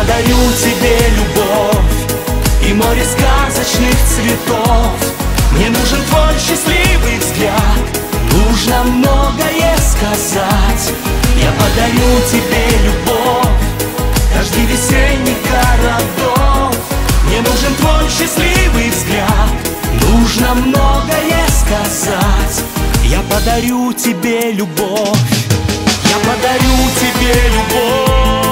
подарю тебе любовь и море сказочных цветов. Мне нужен твой счастливый взгляд, нужно многое сказать. Я подарю тебе любовь, дожди весенних городов. Мне нужен твой счастливый взгляд, нужно многое сказать. Я подарю тебе любовь, я подарю тебе любовь.